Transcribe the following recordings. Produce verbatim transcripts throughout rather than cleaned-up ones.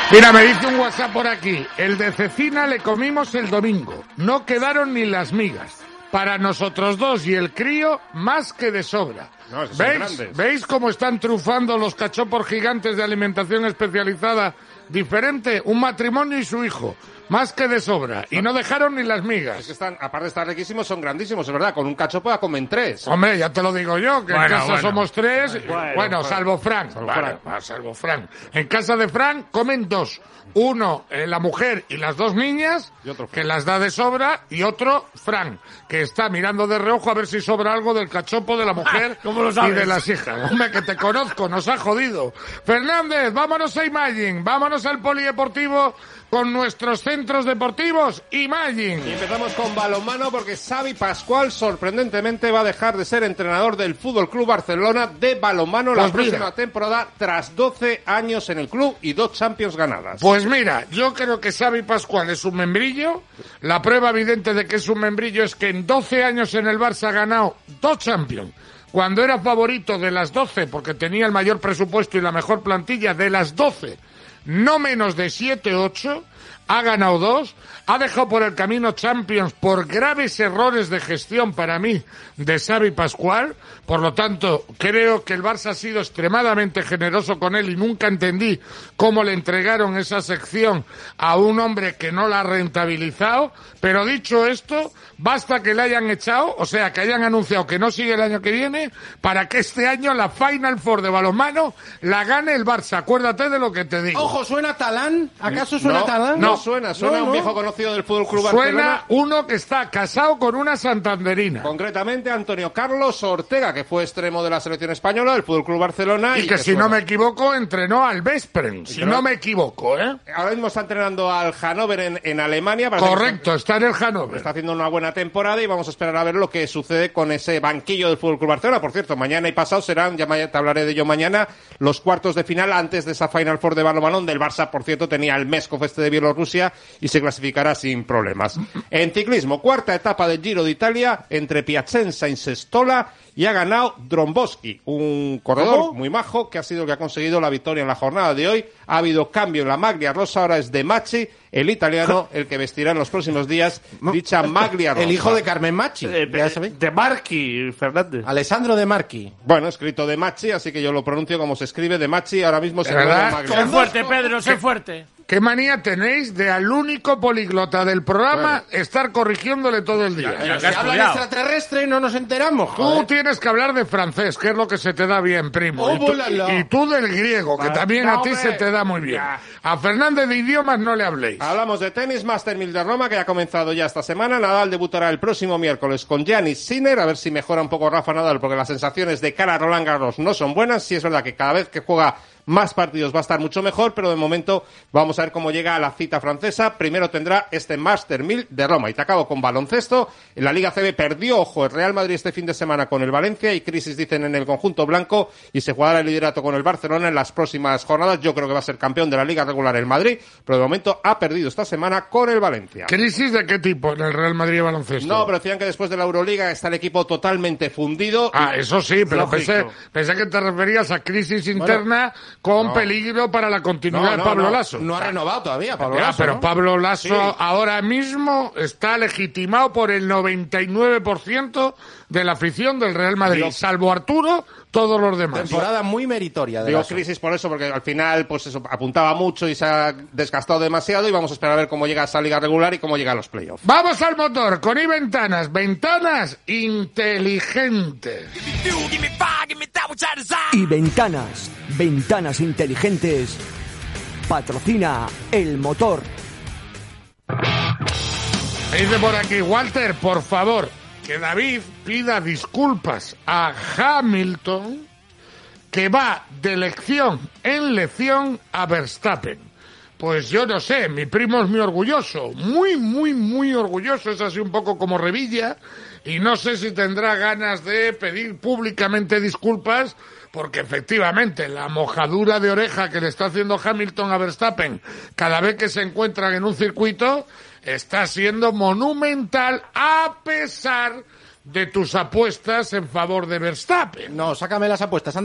Mira, me dice un WhatsApp por aquí. El de Cecina le comimos el domingo. No quedaron ni las migas. Para nosotros dos y el crío, más que de sobra. No, ¿Veis? ¿Veis cómo están trufando los cachopos gigantes de alimentación especializada diferente? Un matrimonio y su hijo. Más que de sobra. Y no dejaron ni las migas. Es que están, aparte de estar riquísimos, son grandísimos, es verdad. Con un cachopo ya comen tres. Hombre, ya te lo digo yo, que bueno, en casa bueno. somos tres. Bueno, Bueno, bueno bueno. salvo Frank. Salvo Vale, Frank. va, salvo Frank. En casa de Frank comen dos. Uno, eh, la mujer y las dos niñas, Y otro que las da de sobra, y otro, Frank, que está mirando de reojo a ver si sobra algo del cachopo de la mujer ¿Cómo lo y sabes? de las hijas. Hombre, que te conozco, nos ha jodido. Fernández, vámonos a Imagine, vámonos al polideportivo con nuestros centros deportivos Imagine. Y empezamos con balonmano porque Xavi Pascual sorprendentemente va a dejar de ser entrenador del Fútbol Club Barcelona de balonmano la Pues mira. próxima temporada tras doce años en el club y dos Champions ganadas. Pues mira, yo creo que Xavi Pascual es un membrillo. La prueba evidente de que es un membrillo es que en doce años en el Barça ha ganado dos Champions. Cuando era favorito de las doce, porque tenía el mayor presupuesto y la mejor plantilla, de las doce, no menos de siete ocho, ha ganado dos, ha dejado por el camino Champions por graves errores de gestión para mí de Xavi Pascual. Por lo tanto, creo que el Barça ha sido extremadamente generoso con él y nunca entendí cómo le entregaron esa sección a un hombre que no la ha rentabilizado. Pero dicho esto, basta que le hayan echado, o sea, que hayan anunciado que no sigue el año que viene, para que este año la Final Four de balonmano la gane el Barça. Acuérdate de lo que te digo. Ojo, ¿suena Talán? ¿Acaso suena no, Talán? no No. suena, suena No, un no. viejo conocido del Fútbol Club Suena Barcelona. uno que está casado con una santanderina. Concretamente Antonio Carlos Ortega, que fue extremo de la selección española del Fútbol Club Barcelona. Y que si suena. no me equivoco, entrenó al Veszprem. Si Entrenó- no me equivoco, ¿eh? Ahora mismo está entrenando al Hannover en, en Alemania. Parece que Correcto, está en el Hannover. Está haciendo una buena temporada y vamos a esperar a ver lo que sucede con ese banquillo del Fútbol Club Barcelona. Por cierto, mañana y pasado serán, ya ma- te hablaré de ello mañana, los cuartos de final antes de esa Final Four de balonmano del Barça. Por cierto, tenía el Meskov este de Bielorrusia y se clasificará sin problemas. En ciclismo, cuarta etapa del Giro de Italia entre Piacenza y Sestola y ha ganado Dromboski, un corredor ¿Cómo? muy majo que ha sido el que ha conseguido la victoria en la jornada de hoy. Ha habido cambio en la maglia rosa, ahora es De Macchi, el italiano, el que vestirá en los próximos días dicha maglia rosa. El hijo de Carmen Machi. Eh, ya sabéis. de Marqui, Fernández. Alessandro De Marchi. Bueno, escrito De Macchi, así que yo lo pronuncio como se escribe De Macchi. Ahora mismo se ¿Verdad? llama Sé maglia. fuerte, Pedro, sé fuerte. ¿Qué manía tenéis de al único políglota del programa estar corrigiéndole todo el día? Ya, Si has hablan estudiado. extraterrestre no nos enteramos. Tú joder. tienes que hablar de francés, que es lo que se te da bien, primo. Oh, y, tú, volala. y tú del griego, que Va, también no, a ti hombre. se te da muy bien. Ya. A Fernández de idiomas no le habléis. Hablamos de tenis, Master mil de Roma, que ha comenzado ya esta semana. Nadal debutará el próximo miércoles con Giannis Sinner, a ver si mejora un poco Rafa Nadal, porque las sensaciones de cara a Roland Garros no son buenas. Sí es verdad que cada vez que juega más partidos va a estar mucho mejor, pero de momento vamos a ver cómo llega a la cita francesa. Primero tendrá este Master mil de Roma. Y te acabo con baloncesto. En la Liga C B perdió, ojo, el Real Madrid este fin de semana con el Valencia. Y crisis, dicen, en el conjunto blanco. Y se jugará el liderato con el Barcelona en las próximas jornadas. Yo creo que va a ser campeón de la Liga regular el Madrid, pero de momento ha perdido esta semana con el Valencia. ¿Crisis de qué tipo en el Real Madrid de baloncesto? No, pero decían que después de la Euroliga está el equipo totalmente fundido. Ah, eso sí, pero Lógico. pensé, pensé que te referías a crisis interna con no. peligro para la continuidad No, no, de Pablo no. Lasso. No ha renovado todavía, Pablo Ya, Lasso, pero ¿no? Pablo Lasso Sí. ahora mismo está legitimado por el noventa y nueve por ciento de la afición del Real Madrid, Dios. salvo Arturo, todos los demás. Temporada muy meritoria de Digo Lasso. crisis por eso, porque al final pues eso apuntaba mucho y se ha desgastado demasiado y vamos a esperar a ver cómo llega esa liga regular y cómo llega a los playoffs. Vamos al motor, con iVentanas, ventanas inteligentes. Y ventanas, ventanas inteligentes, patrocina el motor. Me dice por aquí, Walter, por favor, que David pida disculpas a Hamilton, que va de lección en lección a Verstappen. Pues yo no sé, mi primo es muy orgulloso, muy, muy, muy orgulloso, es así un poco como Revilla, y no sé si tendrá ganas de pedir públicamente disculpas, porque efectivamente la mojadura de oreja que le está haciendo Hamilton a Verstappen cada vez que se encuentran en un circuito está siendo monumental, a pesar de tus apuestas en favor de Verstappen. No, sácame las apuestas, anda.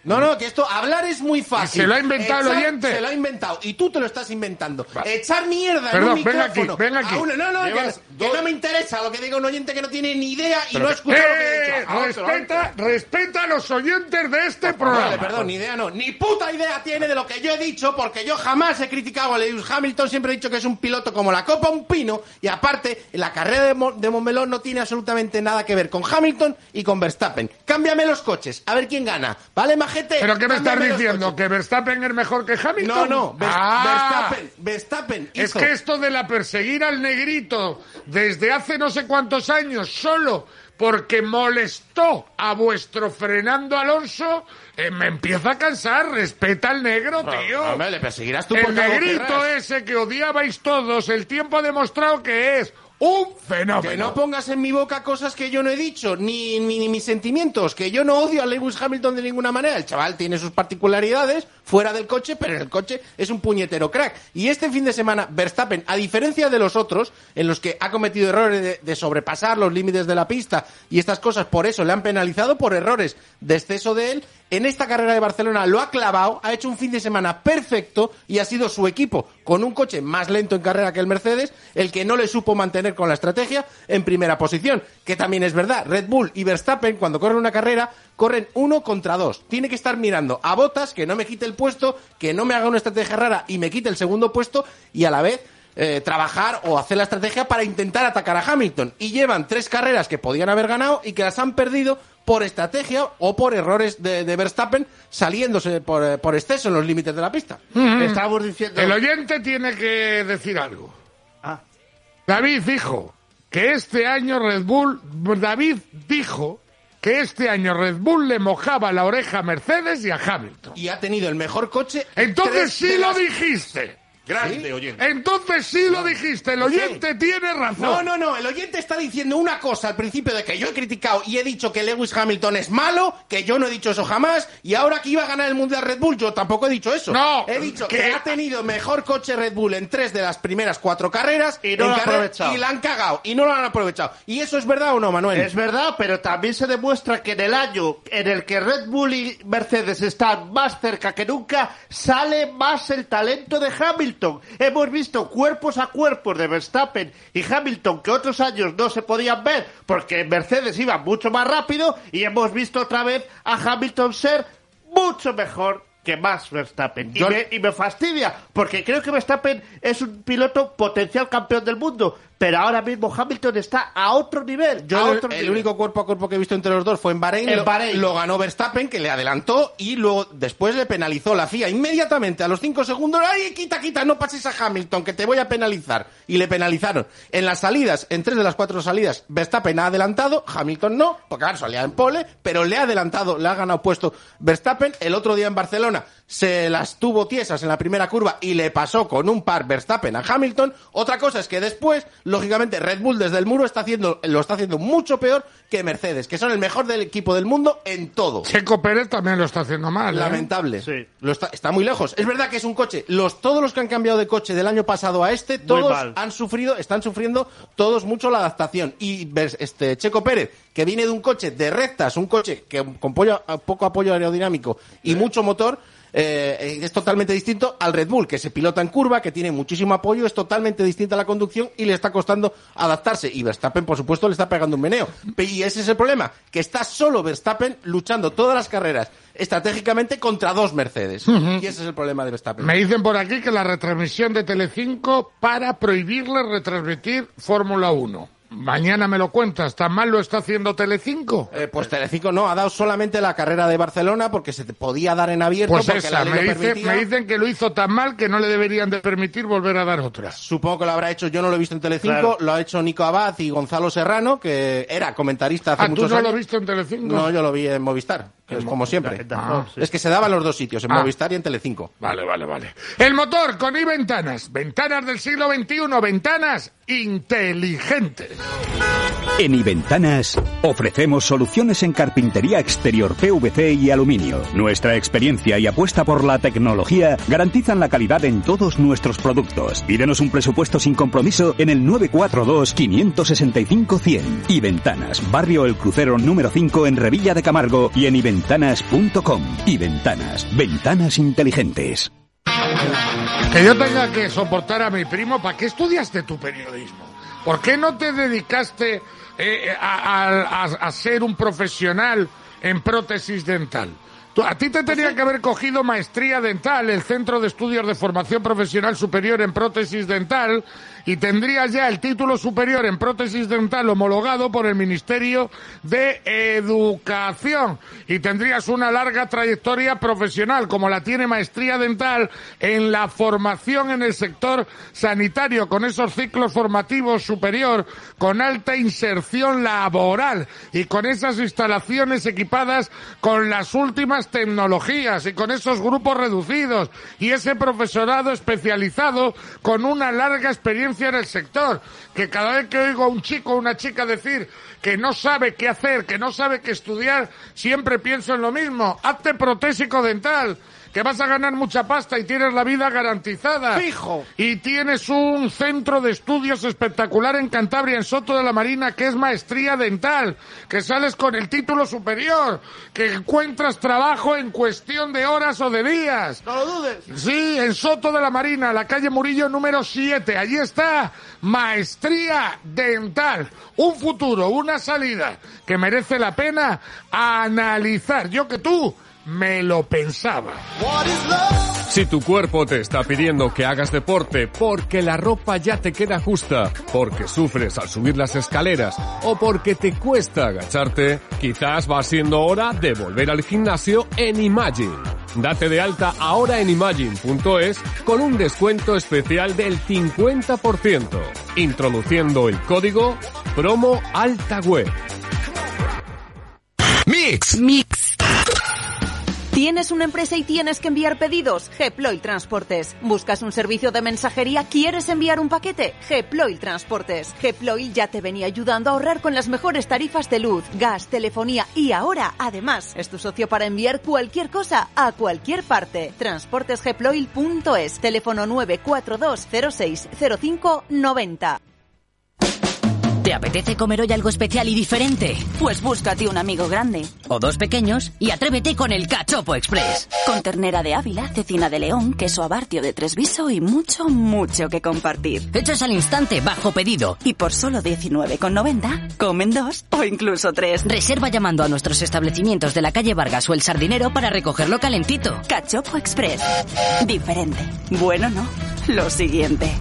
No, no, que esto, hablar es muy fácil. ¿Y se lo ha inventado el Echar- oyente? Se lo ha inventado, y tú te lo estás inventando. Va. Echar mierda Perdón, en un venga aquí, micrófono. venga aquí. a una- no, no, que, Llevas que dos- no me interesa lo que diga un oyente que no tiene ni idea y Pero no que- escucha lo que he ¡Eh! dicho. Ah, otro, Respeta, respeta a los oyentes de este Vale, programa. perdón, ni idea no. Ni puta idea tiene de lo que yo he dicho, porque yo jamás he criticado a Lewis Hamilton. Siempre he dicho que es un piloto como la copa un pino. Y aparte, la carrera de, Mo- de Montmeló no tiene absolutamente nada que ver con Hamilton y con Verstappen. Cámbiame los coches, a ver quién gana. ¿Vale, majete? ¿Pero qué me estás Cámbiame los diciendo? coches. ¿Que Verstappen es mejor que Hamilton? No, no, Ver- Ah. Verstappen, Verstappen Es hizo- que esto de la perseguir al negrito desde hace no sé cuántos años solo porque molestó a vuestro Fernando Alonso, eh, me empieza a cansar. Respeta al negro, tío. Hombre, le perseguirás tú El porque algo negrito querrás. ese que odiabais todos, el tiempo ha demostrado que es un fenómeno. Que no pongas en mi boca cosas que yo no he dicho, ni, ni, ni mis sentimientos, que yo no odio a Lewis Hamilton de ninguna manera. El chaval tiene sus particularidades fuera del coche, pero en el coche es un puñetero crack. Y este fin de semana, Verstappen, a diferencia de los otros, en los que ha cometido errores de, de sobrepasar los límites de la pista y estas cosas, por eso le han penalizado por errores de exceso de él, en esta carrera de Barcelona lo ha clavado, ha hecho un fin de semana perfecto y ha sido su equipo, con un coche más lento en carrera que el Mercedes, el que no le supo mantener con la estrategia en primera posición. Que también es verdad, Red Bull y Verstappen, cuando corren una carrera, corren uno contra dos. Tiene que estar mirando a Bottas, que no me quite el puesto, que no me haga una estrategia rara y me quite el segundo puesto, y a la vez eh, trabajar o hacer la estrategia para intentar atacar a Hamilton. Y llevan tres carreras que podían haber ganado y que las han perdido por estrategia o por errores de, de Verstappen saliéndose por, eh, por exceso en los límites de la pista. Estábamos diciendo... El oyente tiene que decir algo. Ah. David dijo que este año Red Bull... David dijo que este año Red Bull le mojaba la oreja a Mercedes y a Hamilton. Y ha tenido el mejor coche. Entonces tres sí de lo las- dijiste. Grande oyente. Entonces sí lo dijiste. El oyente tiene razón. No, no, no, el oyente está diciendo una cosa al principio de que yo he criticado y he dicho que Lewis Hamilton es malo, que yo no he dicho eso jamás, y ahora que iba a ganar el Mundial Red Bull, yo tampoco he dicho eso. No, he dicho que- que, ha tenido mejor coche Red Bull en tres de las primeras cuatro carreras Y no en lo ha carrera- aprovechado. y la han cagado y no lo han aprovechado. ¿Y eso es verdad o no, Manuel? Es verdad, pero también se demuestra que en el año en el que Red Bull y Mercedes están más cerca que nunca, sale más el talento de Hamilton. Hemos visto cuerpos a cuerpos de Verstappen y Hamilton que otros años no se podían ver porque Mercedes iba mucho más rápido, y hemos visto otra vez a Hamilton ser mucho mejor que Max Verstappen. Y, Yo- me, y me fastidia, porque creo que Verstappen es un piloto potencial campeón del mundo, pero ahora mismo Hamilton está a otro nivel. Yo a el, otro el nivel. único cuerpo a cuerpo que he visto entre los dos fue en Bahrein. En lo, Bahrein. lo ganó Verstappen, que le adelantó, y luego después le penalizó la F I A inmediatamente a los cinco segundos. ¡Ay, quita, quita! No pases a Hamilton, que te voy a penalizar. Y le penalizaron. En las salidas, en tres de las cuatro salidas, Verstappen ha adelantado, Hamilton no, porque claro, salía en pole, pero le ha adelantado, le ha ganado puesto Verstappen. El otro día en Barcelona se las tuvo tiesas en la primera curva y le pasó con un par Verstappen a Hamilton. Otra cosa es que después, lógicamente, Red Bull desde el muro está haciendo, lo está haciendo mucho peor que Mercedes, que son el mejor del equipo del mundo en todo. Checo Pérez también lo está haciendo mal. ¿eh? Lamentable. Sí. Lo está, está muy lejos. Es verdad que es un coche. Los, todos los que han cambiado de coche del año pasado a este, todos mal. han sufrido, están sufriendo todos mucho la adaptación. Y ves, este Checo Pérez, que viene de un coche de rectas, un coche que con pollo- poco apoyo aerodinámico y mucho motor, eh, es totalmente distinto al Red Bull, que se pilota en curva, que tiene muchísimo apoyo, es totalmente distinta a la conducción y le está costando adaptarse. Y Verstappen, por supuesto, le está pegando un meneo. Y ese es el problema, que está solo Verstappen luchando todas las carreras estratégicamente contra dos Mercedes. Y ese es el problema de Verstappen. Me dicen por aquí que la retransmisión de Telecinco para prohibirle retransmitir Fórmula uno. Mañana me lo cuentas. ¿Tan mal lo está haciendo Telecinco? Eh, pues Telecinco no, ha dado solamente la carrera de Barcelona porque se te podía dar en abierto. Pues porque esa, la ley me, lo dice- permitía. me dicen que lo hizo tan mal que no le deberían de permitir volver a dar otra. Supongo que lo habrá hecho, yo no lo he visto en Telecinco, Claro. lo ha hecho Nico Abad y Gonzalo Serrano, que era comentarista hace Ah, ¿tú muchos no años. lo viste en Telecinco? No, yo lo vi en Movistar, que es como siempre. En Dazón, sí. Es que se daban los dos sitios, en Ah. Movistar y en Telecinco. Vale, vale, vale. El motor con i-ventanas. Ventanas del siglo veintiuno. Ventanas inteligentes. En iVentanas ofrecemos soluciones en carpintería exterior P V C y aluminio. Nuestra experiencia y apuesta por la tecnología garantizan la calidad en todos nuestros productos. Pídenos un presupuesto sin compromiso en el nueve cuatro dos, cinco seis cinco, cien. iVentanas, Barrio El Crucero número cinco en Revilla de Camargo y en iVentanas. ventanas punto com. Y Ventanas, ventanas inteligentes. Que yo tenga que soportar a mi primo, ¿para qué estudiaste tu periodismo? ¿Por qué no te dedicaste eh, a, a, a ser un profesional en prótesis dental? Tú, a ti te tenía que haber cogido maestría dental, el Centro de Estudios de Formación Profesional Superior en Prótesis Dental, y tendrías ya el título superior en prótesis dental homologado por el Ministerio de Educación, y tendrías una larga trayectoria profesional, como la tiene Maestría Dental en la formación en el sector sanitario, con esos ciclos formativos superior, con alta inserción laboral, y con esas instalaciones equipadas con las últimas tecnologías, y con esos grupos reducidos, y ese profesorado especializado con una larga experiencia en el sector, que cada vez que oigo a un chico o una chica decir que no sabe qué hacer, que no sabe qué estudiar, siempre pienso en lo mismo: hazte protésico dental, que vas a ganar mucha pasta y tienes la vida garantizada. ¡Fijo! Y tienes un centro de estudios espectacular en Cantabria, en Soto de la Marina, que es Maestría Dental, que sales con el título superior, que encuentras trabajo en cuestión de horas o de días. ¡No lo dudes! Sí, en Soto de la Marina, la calle Murillo número siete. Allí está Maestría Dental. Un futuro, una salida que merece la pena analizar. Yo que tú me lo pensaba. Si tu cuerpo te está pidiendo que hagas deporte porque la ropa ya te queda justa, porque sufres al subir las escaleras o porque te cuesta agacharte, quizás va siendo hora de volver al gimnasio en Imagine. Date de alta ahora en imagine punto es con un descuento especial del cincuenta por ciento, introduciendo el código promo ALTAWEB. Mix. Mix. ¿Tienes una empresa y tienes que enviar pedidos? Geploil Transportes. ¿Buscas un servicio de mensajería? ¿Quieres enviar un paquete? Geploil Transportes. Geploil ya te venía ayudando a ahorrar con las mejores tarifas de luz, gas, telefonía y ahora, además, es tu socio para enviar cualquier cosa a cualquier parte. transportes geploil punto es. Teléfono nueve cuatro dos cero seis cero cinco nueve cero. ¿Te apetece comer hoy algo especial y diferente? Pues búscate un amigo grande. O dos pequeños y atrévete con el Cachopo Express. Con ternera de Ávila, cecina de León, queso abartio de Tresviso y mucho, mucho que compartir. Hechos al instante, bajo pedido. Y por solo diecinueve con noventa, comen dos o incluso tres. Reserva llamando a nuestros establecimientos de la calle Vargas o El Sardinero para recogerlo calentito. Cachopo Express. Diferente. Bueno, no. Lo siguiente.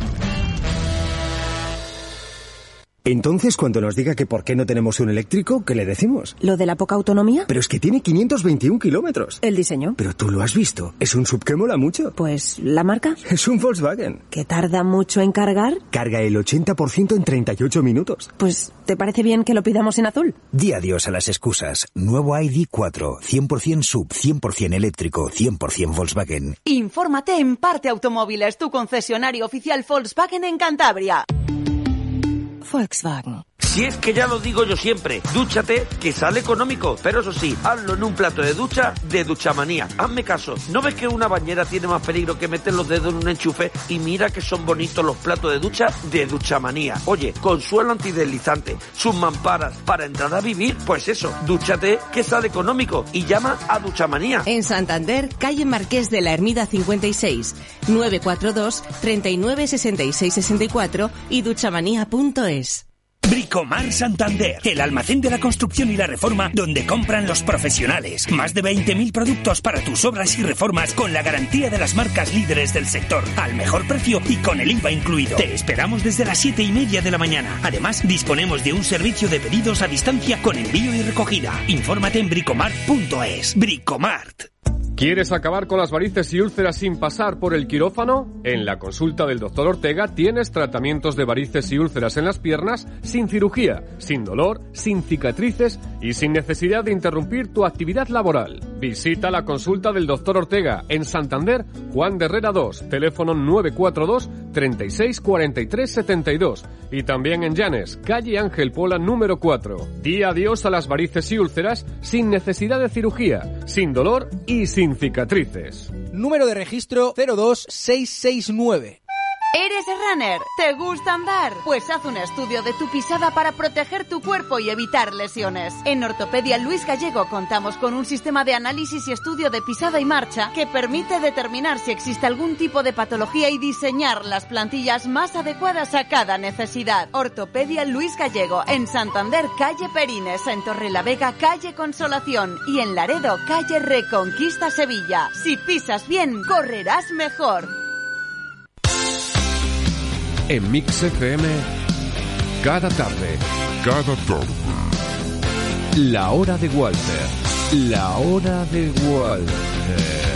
Entonces, cuando nos diga que por qué no tenemos un eléctrico, ¿qué le decimos? ¿Lo de la poca autonomía? Pero es que tiene quinientos veintiún kilómetros. ¿El diseño? Pero tú lo has visto. Es un sub que mola mucho. Pues, ¿la marca? Es un Volkswagen. ¿Que tarda mucho en cargar? Carga el ochenta por ciento en treinta y ocho minutos. Pues, ¿te parece bien que lo pidamos en azul? Di adiós a las excusas. Nuevo I D cuatro. cien por ciento sub, cien por ciento eléctrico, cien por ciento Volkswagen. Infórmate en Parte Automóviles, tu concesionario oficial Volkswagen en Cantabria. Volkswagen. Si es que ya lo digo yo siempre, dúchate que sale económico, pero eso sí, hazlo en un plato de ducha de Duchamanía. Hazme caso, ¿no ves que una bañera tiene más peligro que meter los dedos en un enchufe? Y mira que son bonitos los platos de ducha de Duchamanía. Oye, con suelo antideslizante, sus mamparas, para entrar a vivir, pues eso, dúchate que sale económico y llama a Duchamanía. En Santander, calle Marqués de la Ermida cincuenta y seis, nueve cuatro dos, treinta y nueve, sesenta y seis, sesenta y cuatro y duchamanía punto es. Bricomar Santander, el almacén de la construcción y la reforma donde compran los profesionales. Más de veinte mil productos para tus obras y reformas con la garantía de las marcas líderes del sector, al mejor precio y con el I V A incluido. Te esperamos desde las siete y media de la mañana. Además, disponemos de un servicio de pedidos a distancia con envío y recogida. Infórmate en bricomart punto es. Bricomart. ¿Quieres acabar con las varices y úlceras sin pasar por el quirófano? En la consulta del doctor Ortega tienes tratamientos de varices y úlceras en las piernas sin cirugía, sin dolor, sin cicatrices y sin necesidad de interrumpir tu actividad laboral. Visita la consulta del doctor Ortega en Santander, Juan de Herrera dos, teléfono nueve cuatro dos, treinta y seis, cuarenta y tres, setenta y dos y también en Llanes, calle Ángel Pola número cuatro. Di adiós a las varices y úlceras sin necesidad de cirugía, sin dolor y sin cicatrices. Número de registro cero dos seis seis nueve. ¿Eres runner? ¿Te gusta andar? Pues haz un estudio de tu pisada para proteger tu cuerpo y evitar lesiones. En Ortopedia Luis Gallego contamos con un sistema de análisis y estudio de pisada y marcha que permite determinar si existe algún tipo de patología y diseñar las plantillas más adecuadas a cada necesidad. Ortopedia Luis Gallego, en Santander, calle Perines, en Torrelavega, calle Consolación y en Laredo, calle Reconquista Sevilla. Si pisas bien, correrás mejor. En Mix F M, cada tarde, cada tarde, la hora de Walter, la hora de Walter.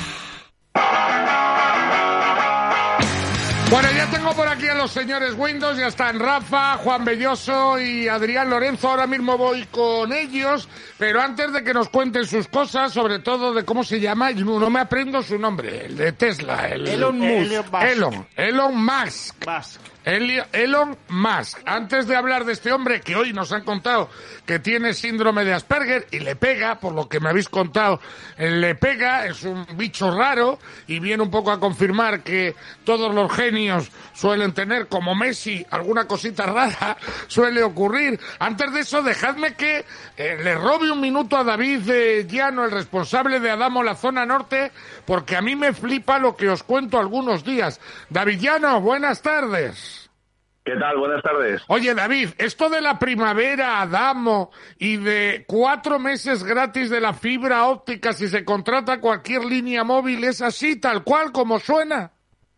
Bueno, ya tengo por aquí a los señores Windows, ya están Rafa, Juan Belloso y Adrián Lorenzo. Ahora mismo voy con ellos, pero antes de que nos cuenten sus cosas, sobre todo de cómo se llama, no me aprendo su nombre, el de Tesla, el Elon Musk. Elon, Elon Musk. Musk. Elon Musk. Antes de hablar de este hombre que hoy nos han contado que tiene síndrome de Asperger y le pega, por lo que me habéis contado, le pega, es un bicho raro y viene un poco a confirmar que todos los genios suelen tener, como Messi, alguna cosita rara suele ocurrir. Antes de eso, dejadme que eh, le robe un minuto a David eh, Llano, el responsable de Adamo, la zona norte, porque a mí me flipa lo que os cuento algunos días. David Llano, buenas tardes. ¿Qué tal? Buenas tardes. Oye, David, esto de la primavera Adamo y de cuatro meses gratis de la fibra óptica si se contrata cualquier línea móvil, ¿es así, tal cual, como suena?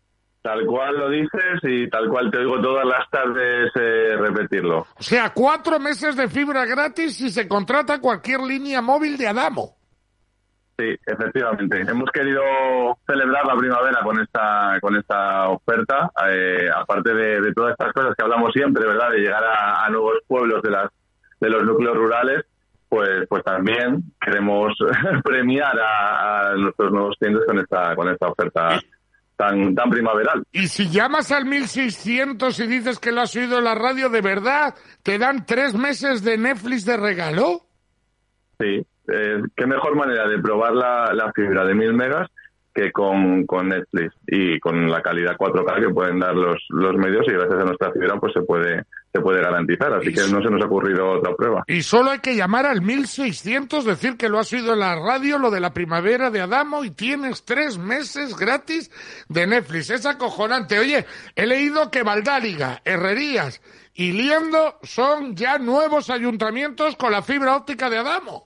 Tal cual lo dices y tal cual te oigo todas las tardes eh, repetirlo. O sea, cuatro meses de fibra gratis si se contrata cualquier línea móvil de Adamo. Sí, efectivamente. Hemos querido celebrar la primavera con esta con esta oferta, eh, aparte de, de todas estas cosas que hablamos siempre, ¿verdad? De llegar a, a nuevos pueblos de las de los núcleos rurales, pues pues también queremos premiar a, a nuestros nuevos clientes con esta con esta oferta tan tan primaveral. Y si llamas al mil seiscientos y dices que lo has oído en la radio, ¿de verdad te dan tres meses de Netflix de regalo? Sí. Eh, qué mejor manera de probar la, la fibra de mil megas que con, con Netflix y con la calidad cuatro K que pueden dar los, los medios, y gracias a nuestra fibra pues se puede se puede garantizar, así que no se nos ha ocurrido otra prueba. Y solo hay que llamar al mil seiscientos, decir que lo has oído en la radio, lo de la primavera de Adamo, y tienes tres meses gratis de Netflix. Es acojonante. Oye, he leído que Valdáliga, Herrerías y Liendo son ya nuevos ayuntamientos con la fibra óptica de Adamo.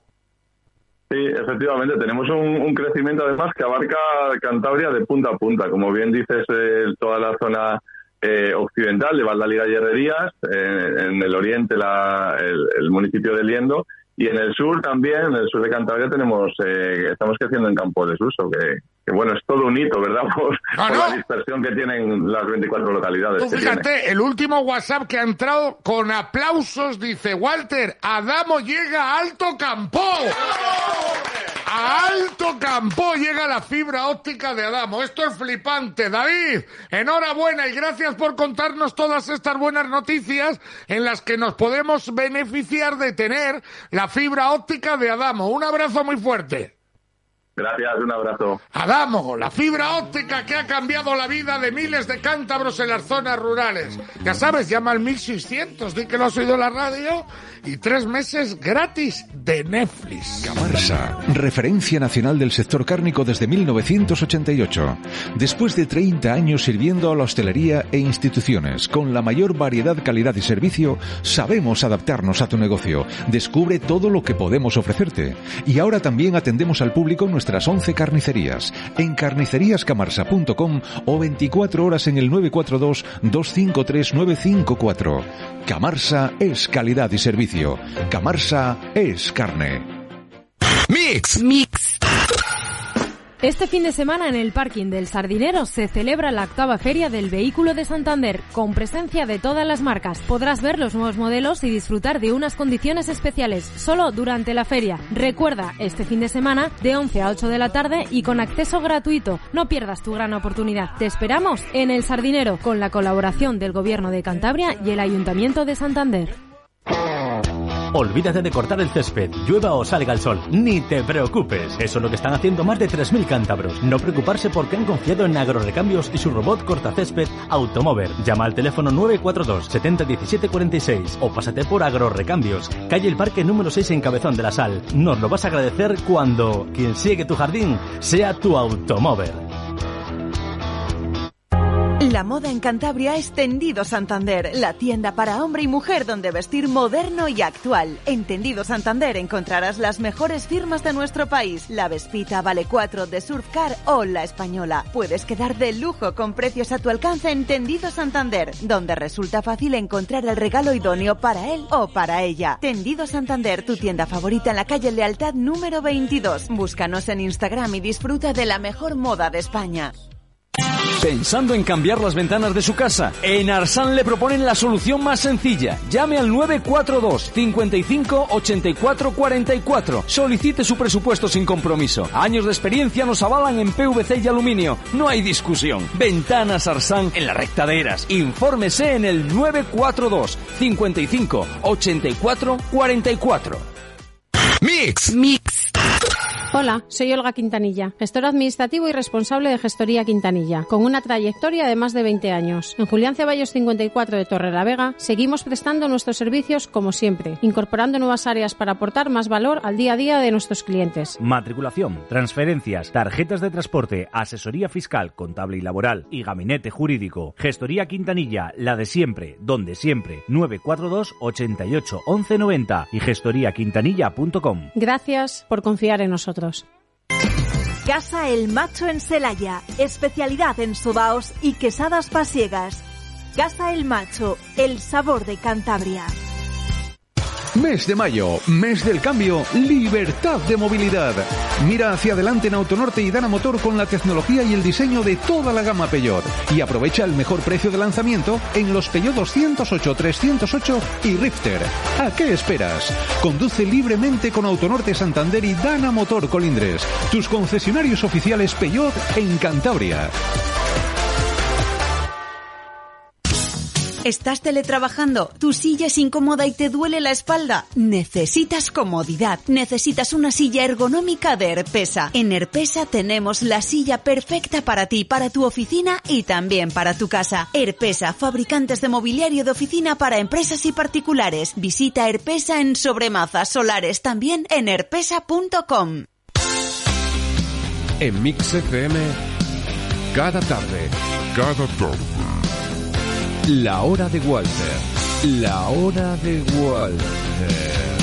Sí, efectivamente, tenemos un, un crecimiento además que abarca Cantabria de punta a punta. Como bien dices, eh, toda la zona eh, occidental de Valdáliga y Herrerías, eh, en el oriente la, el, el municipio de Liendo, y en el sur también, en el sur de Cantabria, tenemos eh, estamos creciendo en Campo de Suso, que, que bueno, es todo un hito, ¿verdad? Por, no, por no. la dispersión que tienen las veinticuatro localidades. Tú fíjate, tiene. El último WhatsApp que ha entrado con aplausos dice: Walter, Adamo llega a Alto Campo. A Alto Campo llega la fibra óptica de Adamo. Esto es flipante. David, enhorabuena y gracias por contarnos todas estas buenas noticias en las que nos podemos beneficiar de tener la fibra óptica de Adamo. Un abrazo muy fuerte. Gracias, un abrazo. Adamo, la fibra óptica que ha cambiado la vida de miles de cántabros en las zonas rurales. Ya sabes, llama al mil seiscientos, di que lo has oído en la radio, y tres meses gratis de Netflix. Camarsa, referencia nacional del sector cárnico desde mil novecientos ochenta y ocho. Después de treinta años sirviendo a la hostelería e instituciones con la mayor variedad, calidad y servicio, sabemos adaptarnos a tu negocio. Descubre todo lo que podemos ofrecerte. Y ahora también atendemos al público en nuestras once carnicerías, en carnicerías camarsa punto com o veinticuatro horas en el nueve cuatro dos, dos cinco tres, nueve cinco cuatro. Camarsa es calidad y servicio. Camarsa es carne. Mix. Mix. Este fin de semana en el parking del Sardinero se celebra la octava Feria del Vehículo de Santander, con presencia de todas las marcas. Podrás ver los nuevos modelos y disfrutar de unas condiciones especiales, solo durante la feria. Recuerda, este fin de semana, de once a ocho de la tarde y con acceso gratuito. No pierdas tu gran oportunidad. Te esperamos en el Sardinero, con la colaboración del Gobierno de Cantabria y el Ayuntamiento de Santander. Olvídate de cortar el césped, llueva o salga el sol. Ni te preocupes. Eso es lo que están haciendo más de tres mil cántabros. No preocuparse porque han confiado en Agrorecambios y su robot cortacésped Automover. Llama al teléfono nueve cuatro dos, setenta, diecisiete, cuarenta y seis o pásate por Agrorecambios, calle El Parque número seis en Cabezón de la Sal. Nos lo vas a agradecer cuando quien sigue tu jardín sea tu Automover. La moda en Cantabria es Tendido Santander, la tienda para hombre y mujer donde vestir moderno y actual. En Tendido Santander encontrarás las mejores firmas de nuestro país, la Vespita, Vale cuatro, de Surfcar o la Española. Puedes quedar de lujo con precios a tu alcance en Tendido Santander, donde resulta fácil encontrar el regalo idóneo para él o para ella. Tendido Santander, tu tienda favorita en la calle Lealtad número veintidós. Búscanos en Instagram y disfruta de la mejor moda de España. ¿Pensando en cambiar las ventanas de su casa? En Arsan le proponen la solución más sencilla. Llame al nueve cuatro dos, cincuenta y cinco, ochenta y cuatro, cuarenta y cuatro. Solicite su presupuesto sin compromiso. Años de experiencia nos avalan en P V C y aluminio. No hay discusión. Ventanas Arsan en la recta de Eras. Infórmese en el nueve cuatro dos, cincuenta y cinco, ochenta y cuatro, cuarenta y cuatro. Mix. Mix. Hola, soy Olga Quintanilla, gestor administrativo y responsable de Gestoría Quintanilla, con una trayectoria de más de veinte años. En Julián Ceballos cincuenta y cuatro de Torrelavega seguimos prestando nuestros servicios como siempre, incorporando nuevas áreas para aportar más valor al día a día de nuestros clientes. Matriculación, transferencias, tarjetas de transporte, asesoría fiscal, contable y laboral y gabinete jurídico. Gestoría Quintanilla, la de siempre, donde siempre. nueve cuatro dos, ochenta y ocho, once noventa y gestoría quintanilla punto com. Gracias por confiar en nosotros. Casa El Macho en Celaya, especialidad en sobaos y quesadas pasiegas. Casa El Macho, el sabor de Cantabria. Mes de mayo, mes del cambio, libertad de movilidad. Mira hacia adelante en Autonorte y Dana Motor con la tecnología y el diseño de toda la gama Peugeot. Y aprovecha el mejor precio de lanzamiento en los Peugeot doscientos ocho, trescientos ocho y Rifter. ¿A qué esperas? Conduce libremente con Autonorte Santander y Dana Motor Colindres, tus concesionarios oficiales Peugeot en Cantabria. ¿Estás teletrabajando? ¿Tu silla es incómoda y te duele la espalda? Necesitas comodidad. Necesitas una silla ergonómica de Herpesa. En Herpesa tenemos la silla perfecta para ti, para tu oficina y también para tu casa. Herpesa, fabricantes de mobiliario de oficina para empresas y particulares. Visita Herpesa en Sobremazas Solares, también en herpesa punto com. En Mix F M, cada tarde, cada tarde. La hora de Walter. La hora de Walter.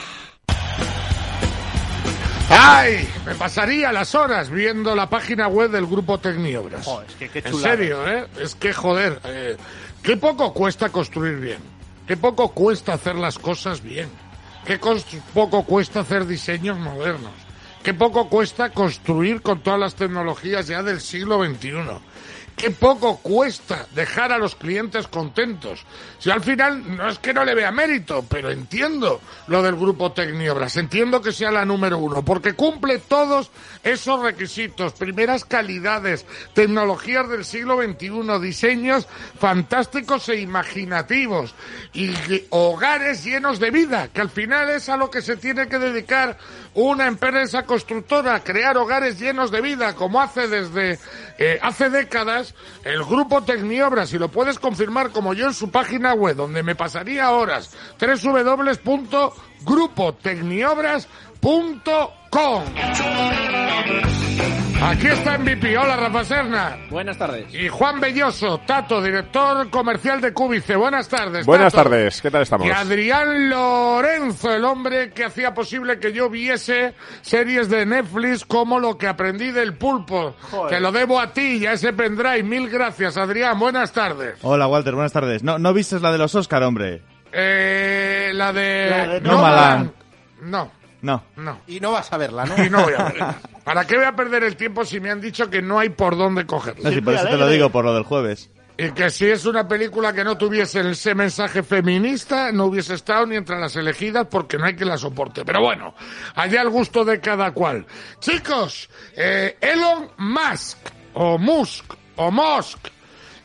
¡Ay! Me pasaría las horas viendo la página web del Grupo Tecniobras. Oh, es que qué en chulada. serio, ¿eh? Es que, joder, eh, qué poco cuesta construir bien. Qué poco cuesta hacer las cosas bien. Qué cos- poco cuesta hacer diseños modernos. Qué poco cuesta construir con todas las tecnologías ya del siglo veintiuno. Qué poco cuesta dejar a los clientes contentos. Si al final no es que no le vea mérito, pero entiendo lo del Grupo Tecniobras, entiendo que sea la número uno, porque cumple todos esos requisitos, primeras calidades, tecnologías del siglo veintiuno, diseños fantásticos e imaginativos, y hogares llenos de vida, que al final es a lo que se tiene que dedicar una empresa constructora, crear hogares llenos de vida, como hace desde eh, hace décadas el Grupo Tecniobras, y lo puedes confirmar como yo en su página web, donde me pasaría horas, doble u doble u doble u punto grupo tecniobras punto com. Aquí está M V P. Hola, Rafa Serna. Buenas tardes. Y Juan Belloso, Tato, director comercial de Cúbice. Buenas tardes, Buenas Tato. tardes, ¿qué tal estamos? Y Adrián Lorenzo, el hombre que hacía posible que yo viese series de Netflix como Lo que aprendí del pulpo. Joder. Te lo debo a ti y a ese pendrive. Mil gracias, Adrián. Buenas tardes. Hola, Walter, buenas tardes. No, no viste la de los Oscar, hombre. Eh, la de... La de Nomadland. Nomadland. No. No. No. Y no vas a verla, ¿no? Y no voy a verla. ¿Para qué voy a perder el tiempo si me han dicho que no hay por dónde cogerla? No, sí, por eso te lo digo, por lo del jueves. Y que si es una película que no tuviese ese mensaje feminista, no hubiese estado ni entre las elegidas porque no hay que la soporte. Pero bueno, allá el gusto de cada cual. Chicos, eh, Elon Musk, o Musk, o Musk,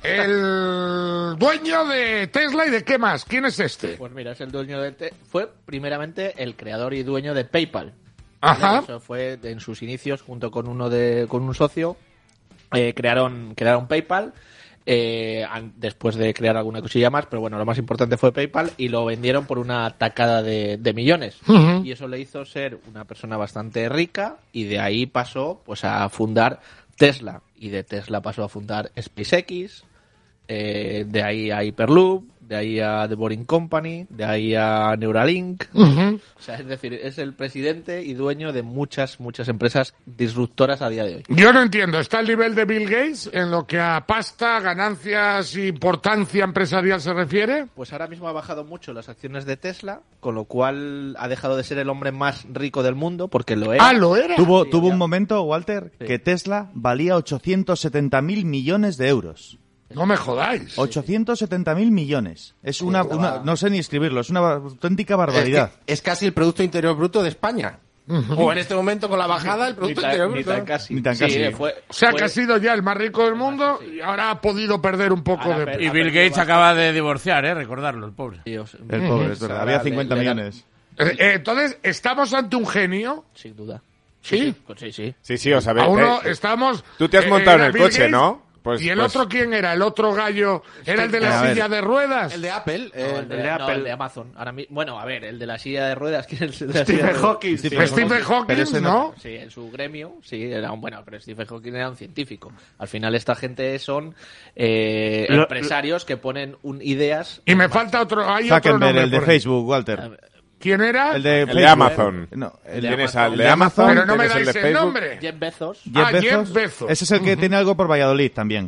el dueño de Tesla y de qué más. ¿Quién es este? Pues mira, es el dueño de... Te- fue primeramente el creador y dueño de PayPal. Ajá. Eso fue en sus inicios, junto con uno de con un socio, eh, crearon, crearon PayPal. Eh, an- después de crear alguna cosilla más, pero bueno, lo más importante fue PayPal y lo vendieron por una tacada de, de millones. Ujú. Y eso le hizo ser una persona bastante rica y de ahí pasó pues a fundar Tesla. Y de Tesla pasó a fundar SpaceX, eh, de ahí a Hyperloop, de ahí a The Boring Company, de ahí a Neuralink. Ujú. O sea, es decir, es el presidente y dueño de muchas, muchas empresas disruptoras a día de hoy. Yo no entiendo, ¿está el nivel de Bill Gates en lo que a pasta, ganancias e importancia empresarial se refiere? Pues ahora mismo ha bajado mucho las acciones de Tesla, con lo cual ha dejado de ser el hombre más rico del mundo, porque lo era. Ah, ¿lo era? Tuvo, Sí, tuvo ya. un momento, Walter, Sí. que Tesla valía ochocientos setenta mil millones de euros. No me jodáis. ochocientos setenta mil millones. Es una, una, no sé ni escribirlo, es una auténtica barbaridad. Es, que es casi el Producto Interior Bruto de España. O en este momento, con la bajada, el Ni Producto tan, Interior ni Bruto. tan casi. Ni tan Sí, casi. eh, fue- O sea, fue- que ha sido ya el más rico del mundo y ahora ha podido perder un poco Ahora de... per- Y ha Bill perdido Gates bastante. acaba de divorciar, ¿eh? Recordarlo, el pobre. Dios, El pobre, es verdad. Había le- cincuenta le da- millones. Eh, eh, entonces, ¿estamos ante un genio? Sin duda. ¿Sí? Pues sí, sí. Sí, sí, o sea, ve- A uno eh, estamos... tú te has eh, montado en era el Bill coche, Gates, ¿no? Pues, ¿Y el pues- otro quién era? ¿El otro gallo? ¿Era el de la A ver. silla de ruedas? El de Apple. eh, No, el, el de, de no, Apple. el de Amazon. Ahora mi- bueno, a ver, el de la silla de ruedas. ¿Quién es el de la silla de Stephen ruedas? Hawking. Stephen Stephen Pero Hawking, ese no- ¿no? Sí, en su gremio, sí, era un bueno, pero Stephen Hawking era un científico. Al final esta gente son eh, Lo- empresarios que ponen un, ideas. Y me falta otro... Hay otro Zuckerberg, nombre el de por ahí. Facebook, Walter. ¿Quién era? El de, El de Facebook. Amazon. No, el de Tienes Amazon. al de de Amazon, Pero no me tienes el dais de el Facebook. nombre. Jeff Bezos. Jeff Ah, Jeff Bezos. Bezos. Ese es el que tiene algo por Valladolid también.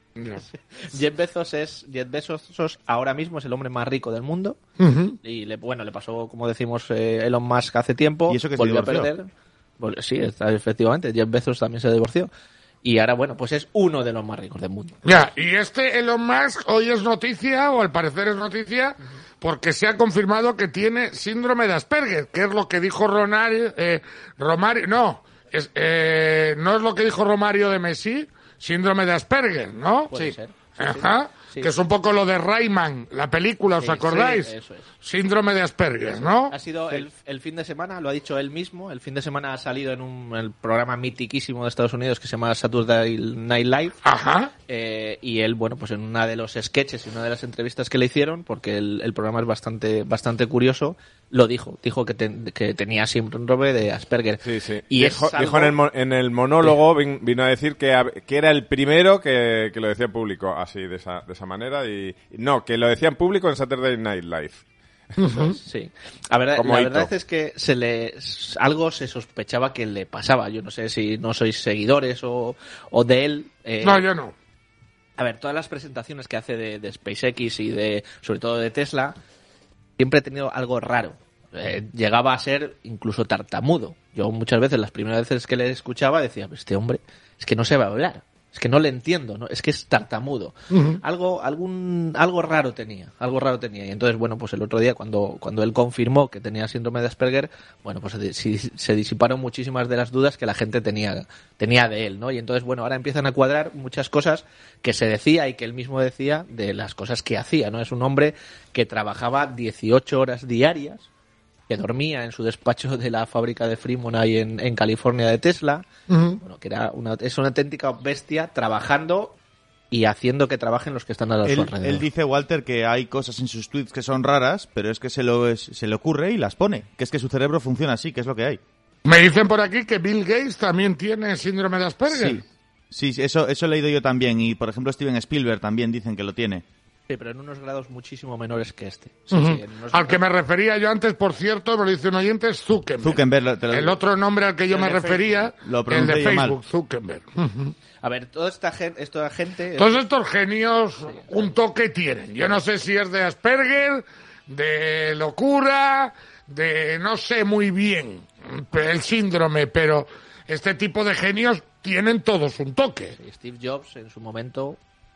Jeff Bezos es Jeff Bezos ahora mismo es el hombre más rico del mundo. Ujú. Y le, bueno, le pasó, como decimos, eh, Elon Musk hace tiempo. ¿Y eso que se volvió a divorció? perder. Vol- Sí, está, efectivamente. Jeff Bezos también se divorció. Y ahora, bueno, pues es uno de los más ricos del mundo. Ya, y este Elon Musk hoy es noticia, o al parecer es noticia, porque se ha confirmado que tiene síndrome de Asperger, que es lo que dijo Ronario, eh, Romario, no, es, eh, no es lo que dijo Romario de Messi, síndrome de Asperger, ¿no? Puede ser. Sí, sí. Ajá, Sí. que es un poco lo de Rayman, la película, ¿os Sí, acordáis? sí, eso es. Síndrome de Asperger, ¿no? Ha sido el, el fin de semana, lo ha dicho él mismo, el fin de semana ha salido en un el programa mitiquísimo de Estados Unidos que se llama Saturday Night Live. Ajá. Eh, y él, bueno, pues en una de los sketches y una de las entrevistas que le hicieron, porque el, el programa es bastante bastante curioso, lo dijo. Dijo que, ten- que tenía síndrome de Asperger. Sí, sí. Y dijo, es algo- dijo en, el, mo- en el monólogo, vin- vino a decir que, hab- que era el primero que, que lo decía en público, así, de esa, de esa manera. Y y no, que lo decía en público en Saturday Night Live. Sí. La verdad, Como la hito. verdad es que se le algo se sospechaba que le pasaba. Yo no sé si no sois seguidores o, o de él. eh, No, yo no. A ver, todas las presentaciones que hace de, de SpaceX y de, sobre todo de Tesla, siempre he tenido algo raro. Eh, llegaba a ser incluso tartamudo. Yo muchas veces, las primeras veces que le escuchaba, decía, este hombre es que no sabe hablar. Es que no le entiendo, ¿no? Es que es tartamudo. Ujú. Algo, algún, algo raro tenía, algo raro tenía. Y entonces, bueno, pues el otro día cuando, cuando él confirmó que tenía síndrome de Asperger, bueno, pues se, si- se disiparon muchísimas de las dudas que la gente tenía, tenía de él, ¿no? Y entonces, bueno, ahora empiezan a cuadrar muchas cosas que se decía y que él mismo decía de las cosas que hacía, ¿no? Es un hombre que trabajaba dieciocho horas diarias, que dormía en su despacho de la fábrica de Fremont ahí en, en California de Tesla, Ujú. bueno, que era una, es una auténtica bestia trabajando y haciendo que trabajen los que están a su Él, alrededor. él dice, Walter, que hay cosas en sus tweets que son raras, pero es que se, lo, es- se le ocurre y las pone. Que es que su cerebro funciona así, que es lo que hay. Me dicen por aquí que Bill Gates también tiene síndrome de Asperger. Sí, sí, eso, eso he leído yo también. Y, por ejemplo, Steven Spielberg también dicen que lo tiene. Sí, pero en unos grados muchísimo menores que este. Sí, Ujú. sí, en unos Al que me grados- refería yo antes, por cierto, me lo dice un oyente, es Zuckerberg. Zuckerberg, lo- te lo- El otro nombre al que yo El me de refería, Facebook. Lo el de pronuncié yo mal. Facebook, Zuckerberg. Ujú. A ver, toda esta gente... Esta gente Todos estos genios un toque tienen. Yo no sé si es de Asperger, de locura, de no sé muy bien el síndrome, pero este tipo de genios tienen todos un toque. Steve Jobs en su momento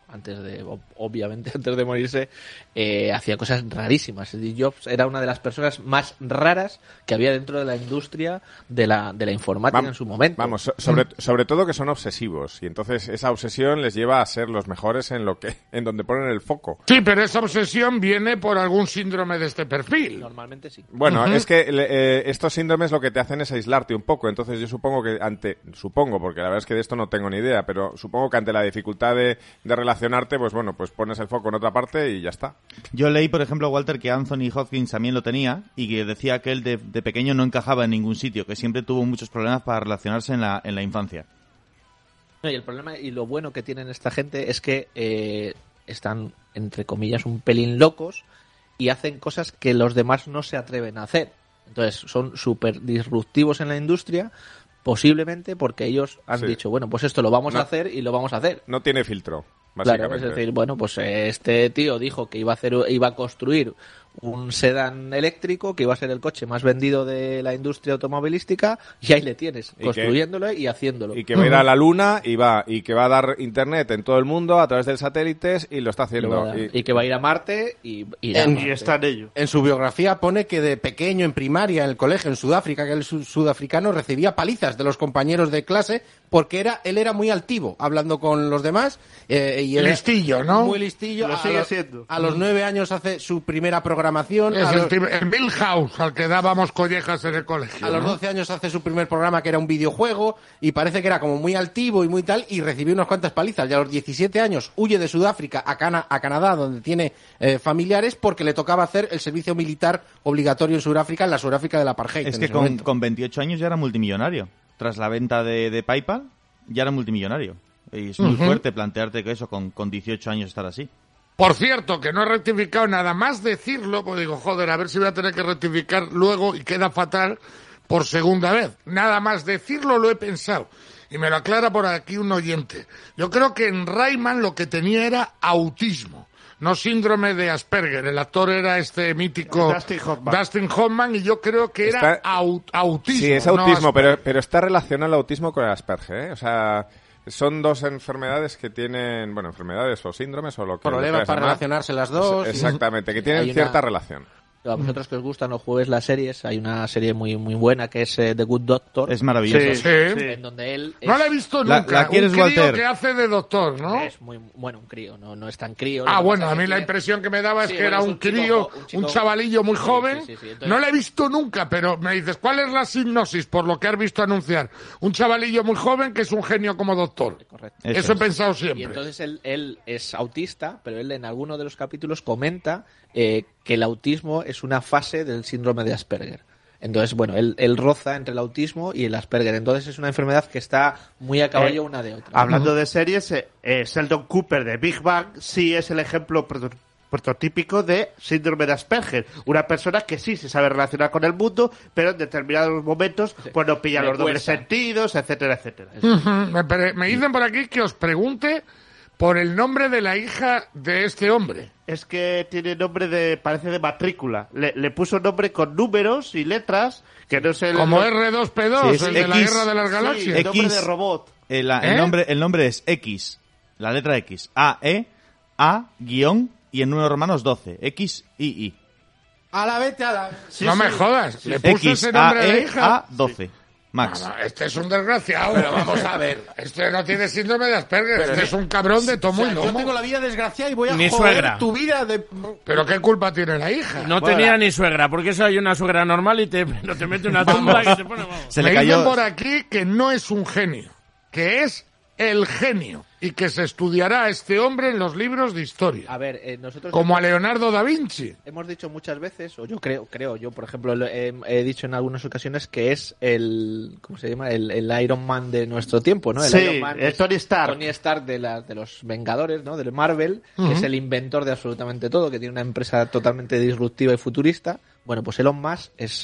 antes de, obviamente, antes de morirse, eh, hacía cosas rarísimas. Steve Jobs era una de las personas más raras que había dentro de la industria de la, de la informática Vam- en su momento. Vamos, so- sobre, sobre todo que son obsesivos y entonces esa obsesión les lleva a ser los mejores en lo que, en donde ponen el foco. Sí, pero esa obsesión viene por algún síndrome de este perfil. Normalmente sí. Bueno, Ujú. es que le- eh, estos síndromes lo que te hacen es aislarte un poco, entonces yo supongo que ante, supongo, porque la verdad es que de esto no tengo ni idea, pero supongo que ante la dificultad de, de relacionarte, pues bueno, pues pones el foco en otra parte y ya está. Yo leí, por ejemplo, Walter, que Anthony Hopkins también lo tenía y que decía que él de, de pequeño no encajaba en ningún sitio, que siempre tuvo muchos problemas para relacionarse en la, en la infancia. No, y el problema y lo bueno que tienen esta gente es que eh, están, entre comillas, un pelín locos y hacen cosas que los demás no se atreven a hacer. Entonces son súper disruptivos en la industria, posiblemente porque ellos han Sí. dicho, bueno, pues esto lo vamos No. a hacer y lo vamos a hacer. No tiene filtro, Claro, básicamente. es decir, bueno, pues eh, este tío dijo que iba a hacer, iba a construir un sedán eléctrico que iba a ser el coche más vendido de la industria automovilística y ahí le tienes, Y que- construyéndolo y haciéndolo. Y que va a ir a la luna y va y que va a dar internet en todo el mundo a través de satélites y lo está Y lo va a haciendo. dar. Y que va a ir a Marte y irá a En, Marte. en su biografía pone que de pequeño en primaria, en el colegio, en Sudáfrica, que el su- sudafricano recibía palizas de los compañeros de clase porque era él era muy altivo, hablando con los demás. eh, y era Listillo, ¿no? Muy listillo. Lo a sigue los- siendo. A los nueve años hace su primera programación. Es a el, los- tib- el Milhouse al que dábamos collejas en el colegio. A los ¿no? doce años hace su primer programa que era un videojuego y parece que era como muy altivo y muy tal y recibió unas cuantas palizas. Y a los diecisiete años huye de Sudáfrica a, Cana- a Canadá donde tiene eh, familiares porque le tocaba hacer el servicio militar obligatorio en Sudáfrica, en la Sudáfrica del apartheid. Es en que ese con, momento. con veintiocho años ya era multimillonario. Tras la venta de, de PayPal, ya era multimillonario. Y es muy Ujú. fuerte plantearte que eso, con, con dieciocho años estar así. Por cierto, que no he rectificado nada más decirlo, pues digo, joder, a ver si voy a tener que rectificar luego y queda fatal por segunda vez. Nada más decirlo lo he pensado. Y me lo aclara por aquí un oyente. Yo creo que en Rayman lo que tenía era autismo, no síndrome de Asperger. El actor era este mítico Dustin Hoffman. Dustin Hoffman y yo creo que era Está- au- autismo. Sí, es no autismo, Asperger. pero, pero está relacionado el autismo con el Asperger, ¿eh? O sea, son dos enfermedades que tienen, bueno, enfermedades o síndromes o lo que Problemas lo quieras para llamar. relacionarse las dos. Exactamente, que Hay tienen una- cierta relación. A vosotros que os gustan los jueves las series, hay una serie muy muy buena que es eh, The Good Doctor. Es maravilloso. Sí, sí. En donde él es, No la he visto La- nunca. la quieres, un crío Walter. que hace de doctor, ¿no? es muy bueno, un crío, no, no es tan crío. Ah, lo que bueno, pasa a es mí que la tiene- impresión que me daba es Sí, que bueno, era es un un chico crío, jo- un un chico- chavalillo muy Sí, joven. sí, sí, sí. Entonces- No la he visto nunca, pero me dices, ¿cuál es la sinopsis por lo que has visto anunciar? Un chavalillo muy joven que es un genio como doctor. Correcto. Eso, Eso he es. pensado Y siempre. entonces él, él es autista, pero él en alguno de los capítulos comenta eh, que el autismo es una fase del síndrome de Asperger. Entonces, bueno, él, él roza entre el autismo y el Asperger. Entonces es una enfermedad que está muy a caballo Eh, una de otra. Hablando de series, eh, eh, Sheldon Cooper de Big Bang sí es el ejemplo proto- prototípico de síndrome de Asperger. Una persona que sí se sabe relacionar con el mundo, pero en determinados momentos pues no pilla Le los dobles cuesta. sentidos, etcétera, etcétera. Ujú. me, pre- me dicen por aquí que os pregunte por el nombre de la hija de este hombre. Es que tiene nombre de, parece de matrícula. Le, le puso nombre con números y letras, que no sé... Como erre dos pe dos, Sí, es el de la X. Guerra de las Galaxias. Sí, nombre X. de robot. Eh, la- el, ¿Eh? nombre, el nombre es X, la letra X. A, E, A, guión, y en números romanos doce. X, I, I. A la vete a la... Sí, no sí. me jodas. Le puso X, ese nombre A, a la E, hija. A, doce. Max. No, no, este es un desgraciado. Pero vamos a ver. Este no tiene síndrome de Asperger. Este es un cabrón de tomo O sea, y yo lomo. tengo la vida desgraciada y voy a Ni joder suegra. tu vida de... Pero qué culpa tiene la hija. No tenía ni suegra, porque eso hay una suegra normal y te, no te mete una tumba que se pone... Vamos. Se Me le dicen cayó. por aquí que no es un genio, que es el genio y que se estudiará a este hombre en los libros de historia, A ver, eh, nosotros como a hemos, Leonardo da Vinci. hemos dicho muchas veces, o yo creo, creo yo, por ejemplo, lo he, he dicho en algunas ocasiones que es el, ¿cómo se llama? El, el Iron Man de nuestro tiempo, ¿no? El Sí, Iron Man es Tony Stark. Tony Stark de, la, de los Vengadores, ¿no? Del Marvel, Ujú. que es el inventor de absolutamente todo, que tiene una empresa totalmente disruptiva y futurista. Bueno, pues Elon Musk es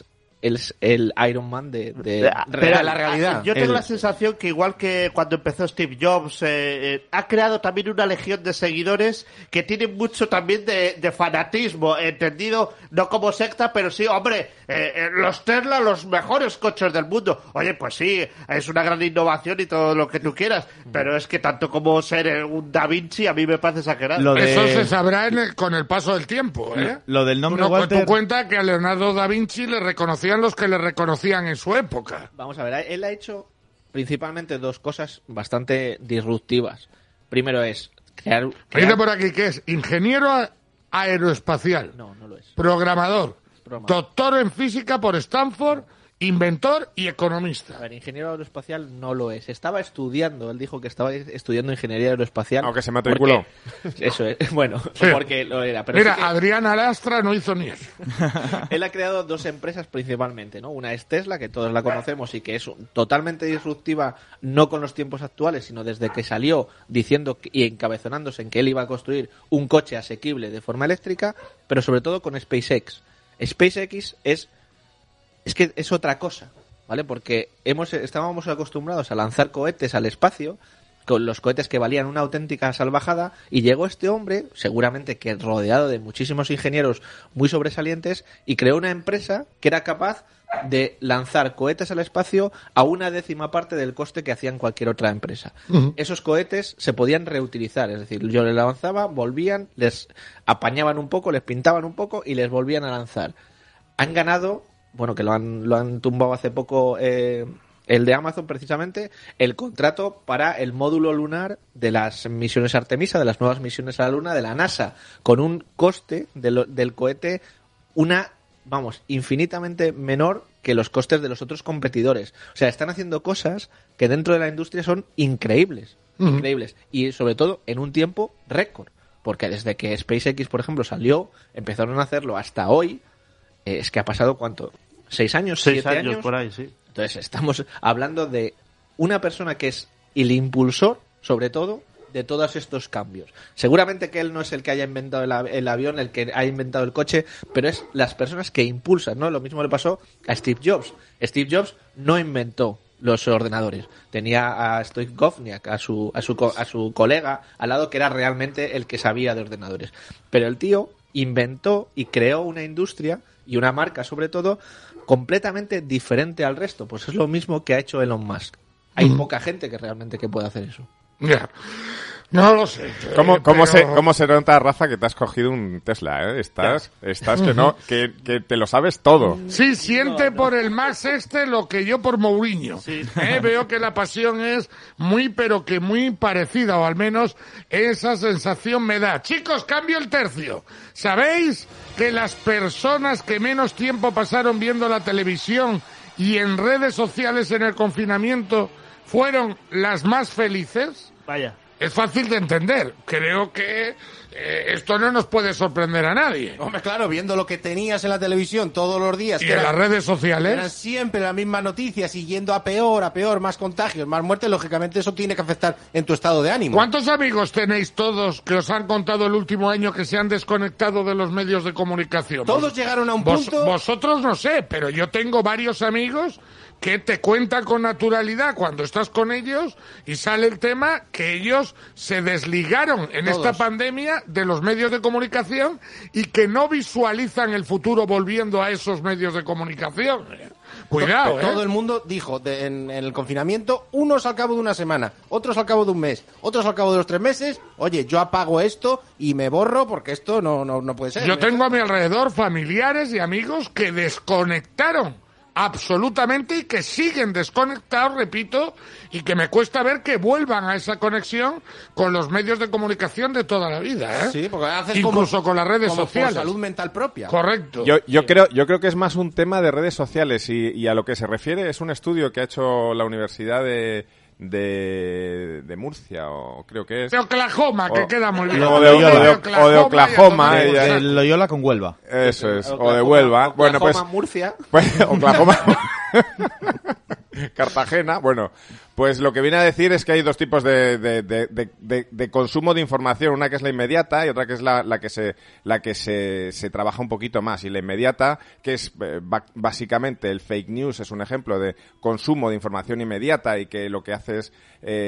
el, el Iron Man de, de Pero real. la realidad. Yo tengo El- la sensación que igual que cuando empezó Steve Jobs, eh, eh, ha creado también una legión de seguidores que tienen mucho también de, de fanatismo, entendido no como secta, pero sí, hombre, eh, eh, los Tesla, los mejores coches del mundo. Oye, pues sí, es una gran innovación y todo lo que tú quieras, pero es que tanto como ser eh, un Da Vinci, a mí me parece exagerado. Lo de- Eso se sabrá en el- con el paso del tiempo, ¿eh? Lo del nombre Tú, no- Walter... tú cuenta que a Leonardo da Vinci le reconocían los que le reconocían en su época. Vamos a ver, él ha hecho principalmente dos cosas bastante disruptivas. Primero es crear... crear- Dice por aquí que es ingeniero a- aeroespacial, No, no lo es. programador, Broma. doctor en física por Stanford, inventor y economista. A ver, ingeniero aeroespacial no lo es. Estaba estudiando, él dijo que estaba estudiando ingeniería aeroespacial. Aunque se matriculó. porque- Eso es, bueno, Sí. porque lo era. Pero Mira, sí que Adrián Alastra no hizo ni eso. él ha creado dos empresas principalmente, ¿no? Una es Tesla, que todos la conocemos y que es un- totalmente disruptiva, no con los tiempos actuales, sino desde que salió diciendo que- y encabezonándose en que él iba a construir un coche asequible de forma eléctrica, pero sobre todo con SpaceX. SpaceX es es que es otra cosa, ¿vale? Porque hemos estábamos acostumbrados a lanzar cohetes al espacio, con los cohetes que valían una auténtica salvajada, y llegó este hombre, seguramente que rodeado de muchísimos ingenieros muy sobresalientes, y creó una empresa que era capaz de lanzar cohetes al espacio a una décima parte del coste que hacían cualquier otra empresa. Ujú. Esos cohetes se podían reutilizar, es decir, yo les lanzaba, volvían, les apañaban un poco, les pintaban un poco y les volvían a lanzar. Han ganado, bueno, que lo han, lo han tumbado hace poco eh, el de Amazon precisamente, el contrato para el módulo lunar de las misiones Artemisa, de las nuevas misiones a la Luna de la NASA, con un coste de lo- del cohete, una, vamos, infinitamente menor que los costes de los otros competidores. O sea, están haciendo cosas que dentro de la industria son increíbles, Ujú. increíbles, y sobre todo en un tiempo récord, porque desde que SpaceX, por ejemplo, salió, empezaron a hacerlo hasta hoy, eh, es que ha pasado, ¿cuánto? ¿Seis años? Seis ¿Siete años por ahí, sí. Entonces, estamos hablando de una persona que es el impulsor, sobre todo, de todos estos cambios. Seguramente que él no es el que haya inventado el, av- el avión, el que haya inventado el coche, pero es las personas que impulsan, ¿no? Lo mismo le pasó a Steve Jobs. Steve Jobs no inventó los ordenadores. Tenía a Steve Wozniak, a su, a su, co- a su colega, al lado, que era realmente el que sabía de ordenadores. Pero el tío inventó y creó una industria y una marca, sobre todo, completamente diferente al resto. Pues es lo mismo que ha hecho Elon Musk. Hay Ujú. poca gente que realmente que pueda hacer eso. Ya. No lo sé. ¿Cómo, eh, cómo, pero- se, ¿Cómo se nota, Rafa, que te has cogido un Tesla, eh? Estás, estás que no, que, que te lo sabes todo. Sí, siente por el Max este lo que yo por Mourinho. Eh, Veo que la pasión es muy, pero que muy parecida, o al menos esa sensación me da. Chicos, cambio el tercio. ¿Sabéis que las personas que menos tiempo pasaron viendo la televisión y en redes sociales en el confinamiento fueron las más felices? Vaya. Es fácil de entender. Creo que eh, esto no nos puede sorprender a nadie. Hombre, claro, viendo lo que tenías en la televisión todos los días. Y que en eran- las redes sociales. Eran siempre las mismas noticias y yendo a peor, a peor, más contagios, más muertes, lógicamente eso tiene que afectar en tu estado de ánimo. ¿Cuántos amigos tenéis todos que os han contado el último año que se han desconectado de los medios de comunicación? Todos Vos- llegaron a un vos- punto... Vosotros no sé, pero yo tengo varios amigos que te cuentan con naturalidad cuando estás con ellos y sale el tema que ellos se desligaron en Todos. esta pandemia de los medios de comunicación y que no visualizan el futuro volviendo a esos medios de comunicación. Cuidado, Todo ¿eh? el mundo dijo de- en, en el confinamiento, unos al cabo de una semana, otros al cabo de un mes, otros al cabo de los tres meses, oye, yo apago esto y me borro porque esto no, no, no puede ser. Yo tengo a mi alrededor familiares y amigos que desconectaron absolutamente y que siguen desconectados, repito, y que me cuesta ver que vuelvan a esa conexión con los medios de comunicación de toda la vida, ¿eh? Sí, porque haces incluso como- con las redes como por sociales. salud mental propia. Correcto. Yo, yo creo, yo creo que es más un tema de redes sociales y, y a lo que se refiere es un estudio que ha hecho la Universidad de, de, de Murcia, o creo que es. De Oklahoma, que O- queda muy bien. O de, o de- o de Oklahoma. y a ella- tomar El Loyola con Huelva. Eso es, o de Oklahoma- Huelva. Bueno, pues. Oklahoma, Murcia. Pues, Oklahoma. Cartagena, bueno, Pues lo que viene a decir es que hay dos tipos de, de, de, de, de, de consumo de información, una que es la inmediata y otra que es la, la que se la que se, se trabaja un poquito más. Y la inmediata, que es eh, básicamente el fake news, es un ejemplo de consumo de información inmediata y que lo que hace es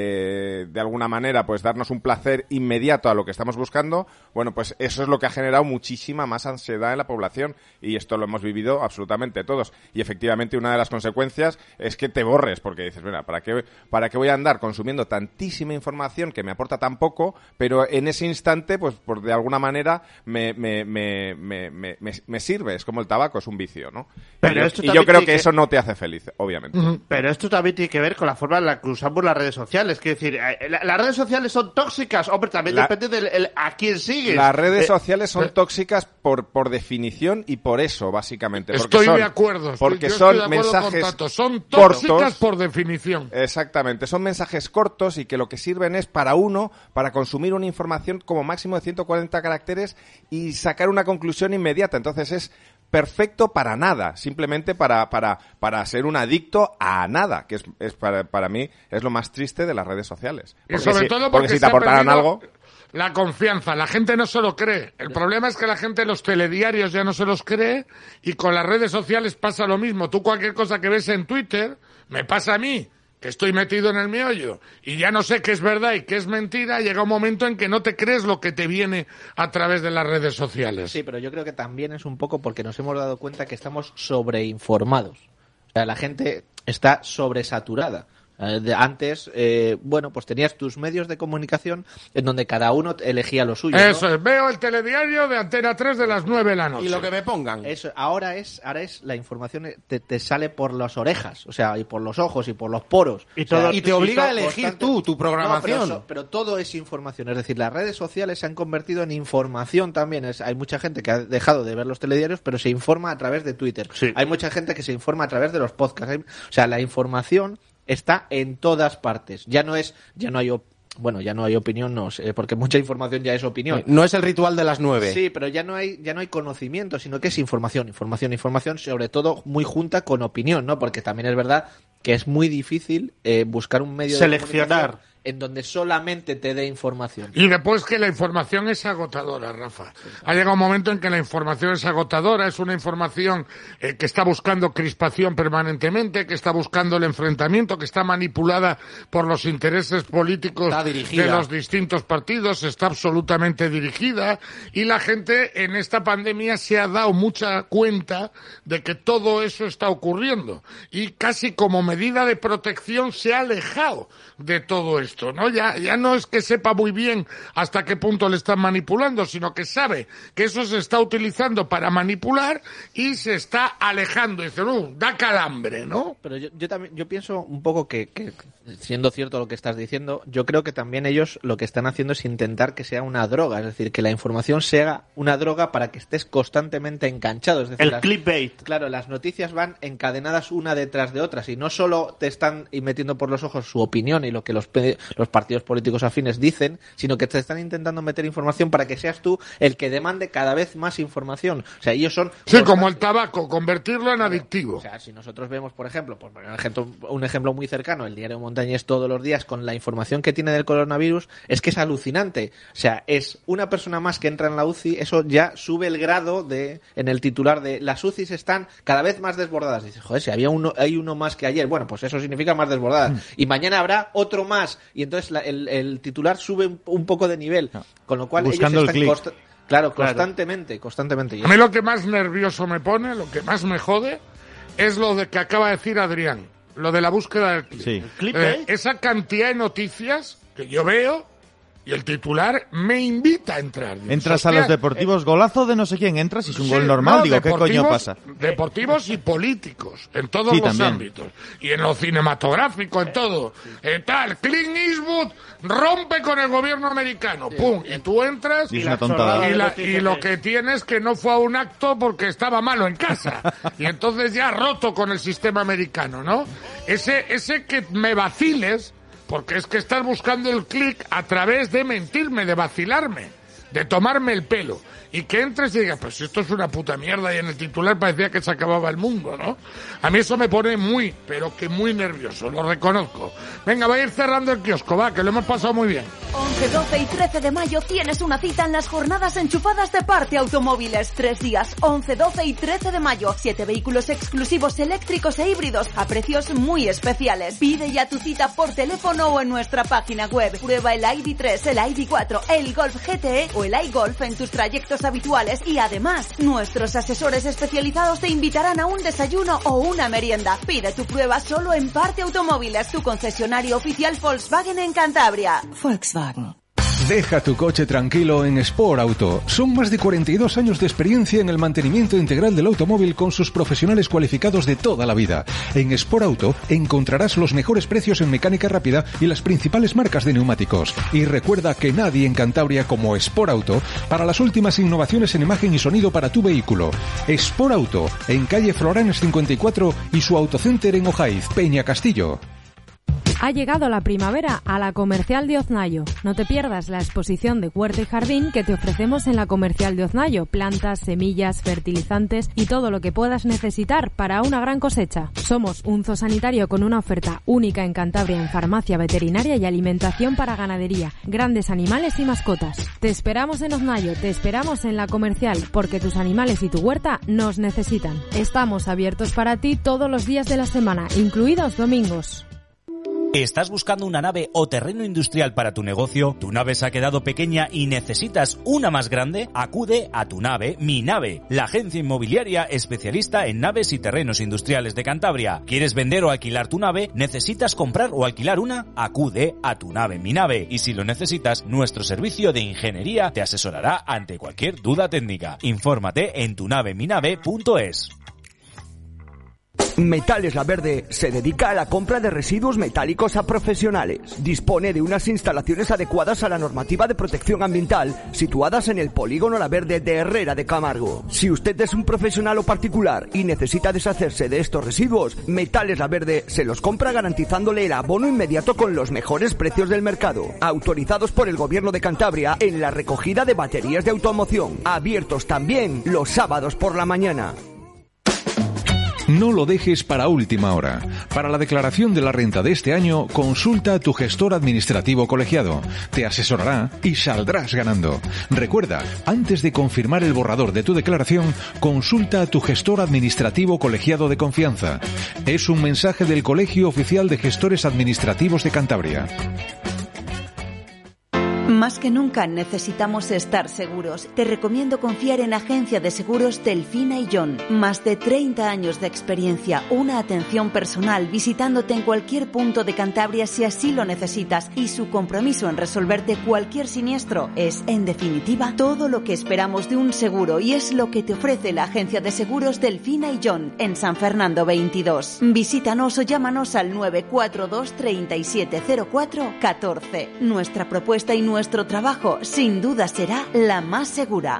eh, de alguna manera pues darnos un placer inmediato a lo que estamos buscando. Bueno, pues eso es lo que ha generado muchísima más ansiedad en la población y esto lo hemos vivido absolutamente todos. Y efectivamente una de las consecuencias es que te borres porque dices, mira, ¿para qué ¿Para qué voy a andar consumiendo tantísima información que me aporta tan poco, pero en ese instante, pues por de alguna manera me, me, me, me, me, me sirve? Es como el tabaco, es un vicio, ¿no? Pero y esto yo, y yo creo que, que eso no te hace feliz, obviamente. Pero esto también tiene que ver con la forma en la que usamos las redes sociales. Es decir, la, las redes sociales son tóxicas. Hombre, también la, depende de el, a quién sigues. Las redes eh, sociales son eh, tóxicas por, por definición y por eso, básicamente. Porque estoy son, de acuerdo. Estoy, porque yo son estoy de acuerdo mensajes con Tato. Son tóxicas cortos, por definición. Exactamente. Son mensajes cortos y que lo que sirven es para uno, para consumir una información como máximo de ciento cuarenta caracteres y sacar una conclusión inmediata. Entonces es perfecto para nada, simplemente para para para ser un adicto a nada, que es, es para, para mí es lo más triste de las redes sociales. Porque y sobre si, todo porque, porque si te aportaran algo... La confianza, la gente no se lo cree. El problema es que la gente los telediarios ya no se los cree y con las redes sociales pasa lo mismo. Tú cualquier cosa que ves en Twitter, me pasa a mí, que estoy metido en el meollo y ya no sé qué es verdad y qué es mentira, llega un momento en que no te crees lo que te viene a través de las redes sociales. Sí, pero yo creo que también es un poco porque nos hemos dado cuenta que estamos sobreinformados. O sea, la gente está sobresaturada. De antes, eh, bueno, pues tenías tus medios de comunicación en donde cada uno elegía lo suyo. Eso ¿no? es, veo el telediario de Antena tres de las nueve de la noche. Y lo que me pongan. Eso, ahora es, ahora es la información te, te sale por las orejas, o sea, y por los ojos y por los poros. Y, todo, o sea, y te obliga a elegir constante... tú tu programación. No, pero, so, pero todo es información, es decir, las redes sociales se han convertido en información también. Es, hay mucha gente que ha dejado de ver los telediarios, pero se informa a través de Twitter. Sí. Hay mucha gente que se informa a través de los podcasts. Hay, o sea, la información está en todas partes. Ya no es, ya no hay, op- bueno, ya no hay opinión, no sé, porque mucha información ya es opinión. No es el ritual de las nueve. Sí, pero ya no hay, ya no hay conocimiento, sino que es información, información, información, sobre todo muy junta con opinión, ¿no? Porque también es verdad que es muy difícil eh, buscar un medio seleccionar de en donde solamente te dé información. Y después que la información es agotadora, Rafa. Ha llegado un momento en que la información es agotadora, es una información eh, que está buscando crispación permanentemente, que está buscando el enfrentamiento, que está manipulada por los intereses políticos de los distintos partidos, está absolutamente dirigida, y la gente en esta pandemia se ha dado mucha cuenta de que todo eso está ocurriendo. Y casi como medida de protección se ha alejado de todo esto. ¿No? Ya, ya no es que sepa muy bien hasta qué punto le están manipulando, sino que sabe que eso se está utilizando para manipular y se está alejando. Dice, uh, da calambre, ¿no? Pero yo, yo también, yo pienso un poco que, que, siendo cierto lo que estás diciendo, yo creo que también ellos lo que están haciendo es intentar que sea una droga, es decir, que la información sea una droga para que estés constantemente enganchado. Es decir, el las, clickbait. Claro, las noticias van encadenadas una detrás de otras y no solo te están metiendo por los ojos su opinión y lo que los los partidos políticos afines dicen, sino que te están intentando meter información para que seas tú el que demande cada vez más información. O sea, ellos son... Sí, como el tabaco, convertirlo en adictivo. O sea, si nosotros vemos, por ejemplo, por un ejemplo, un ejemplo muy cercano, el diario Montañés todos los días con la información que tiene del coronavirus, es que es alucinante. O sea, es una persona más que entra en la U C I, eso ya sube el grado de en el titular de las U C Is están cada vez más desbordadas. Dices, joder, si había uno, hay uno más que ayer, bueno, pues eso significa más desbordadas. Mm. Y mañana habrá otro más. Y entonces la, el, el titular sube un poco de nivel, con lo cual buscando ellos están el const- claro, constantemente, constantemente. A mí lo que más nervioso me pone, lo que más me jode, es lo de que acaba de decir Adrián, lo de la búsqueda del clip. Sí. ¿El eh, esa cantidad de noticias que yo veo y el titular me invita a entrar. Digo, entras a los deportivos, golazo de no sé quién, entras y es un sí, gol normal, no, digo, ¿qué coño pasa? Deportivos y políticos, en todos sí, los también. ámbitos. Y en lo cinematográfico, en todo. Eh, tal, Clint Eastwood rompe con el gobierno americano, pum, y tú entras y, y, la tontada. y, la, y lo que tienes que no fue a un acto porque estaba malo en casa. Y entonces ya roto con el sistema americano, ¿no? Ese, ese que me vaciles, porque es que estás buscando el clic a través de mentirme, de vacilarme. de tomarme el pelo, y que entres y digas, pues esto es una puta mierda, y en el titular parecía que se acababa el mundo, ¿no? A mí eso me pone muy, pero que muy nervioso, lo reconozco. Venga, va a ir cerrando el kiosco, va, que lo hemos pasado muy bien. once, doce y trece de mayo tienes una cita en las jornadas enchufadas de Parte Automóviles. Tres días, once, doce y trece de mayo. Siete vehículos exclusivos eléctricos e híbridos a precios muy especiales. Pide ya tu cita por teléfono o en nuestra página web. Prueba el I D tres, el I D cuatro, el Golf G T E o el iGolf en tus trayectos habituales, y además nuestros asesores especializados te invitarán a un desayuno o una merienda. Pide tu prueba solo en Parte Automóviles, tu concesionario oficial Volkswagen en Cantabria. Volkswagen. Deja tu coche tranquilo en Sport Auto. Son más de cuarenta y dos años de experiencia en el mantenimiento integral del automóvil con sus profesionales cualificados de toda la vida. En Sport Auto encontrarás los mejores precios en mecánica rápida y las principales marcas de neumáticos. Y recuerda que nadie en Cantabria como Sport Auto para las últimas innovaciones en imagen y sonido para tu vehículo. Sport Auto, en calle Floranes cincuenta y cuatro y su autocenter en Ojaiz, Peña Castillo. Ha llegado la primavera a la Comercial de Oznayo. No te pierdas la exposición de huerta y jardín que te ofrecemos en la Comercial de Oznayo. Plantas, semillas, fertilizantes y todo lo que puedas necesitar para una gran cosecha. Somos un zoosanitario con una oferta única en Cantabria en farmacia veterinaria y alimentación para ganadería, grandes animales y mascotas. Te esperamos en Oznayo, te esperamos en la Comercial, porque tus animales y tu huerta nos necesitan. Estamos abiertos para ti todos los días de la semana, incluidos domingos. ¿Estás buscando una nave o terreno industrial para tu negocio? ¿Tu nave se ha quedado pequeña y necesitas una más grande? Acude a Tu Nave, Mi Nave, la agencia inmobiliaria especialista en naves y terrenos industriales de Cantabria. ¿Quieres vender o alquilar tu nave? ¿Necesitas comprar o alquilar una? Acude a Tu Nave, Mi Nave. Y si lo necesitas, nuestro servicio de ingeniería te asesorará ante cualquier duda técnica. Infórmate en tu nave mi nave punto es. Metales La Verde se dedica a la compra de residuos metálicos a profesionales. Dispone de unas instalaciones adecuadas a la normativa de protección ambiental situadas en el polígono La Verde de Herrera de Camargo. Si usted es un profesional o particular y necesita deshacerse de estos residuos, Metales La Verde se los compra garantizándole el abono inmediato con los mejores precios del mercado. Autorizados por el Gobierno de Cantabria en la recogida de baterías de automoción. Abiertos también los sábados por la mañana. No lo dejes para última hora. Para la declaración de la renta de este año, consulta a tu gestor administrativo colegiado. Te asesorará y saldrás ganando. Recuerda, antes de confirmar el borrador de tu declaración, consulta a tu gestor administrativo colegiado de confianza. Es un mensaje del Colegio Oficial de Gestores Administrativos de Cantabria. Más que nunca necesitamos estar seguros. Te recomiendo confiar en Agencia de Seguros Delfina y John. Más de treinta años de experiencia, una atención personal visitándote en cualquier punto de Cantabria si así lo necesitas, y su compromiso en resolverte cualquier siniestro es, en definitiva, todo lo que esperamos de un seguro, y es lo que te ofrece la Agencia de Seguros Delfina y John en San Fernando veintidós. Visítanos o llámanos al nueve cuatro dos, tres siete cero cuatro uno cuatro. Nuestra propuesta y nuestra Nuestro trabajo, sin duda, será la más segura.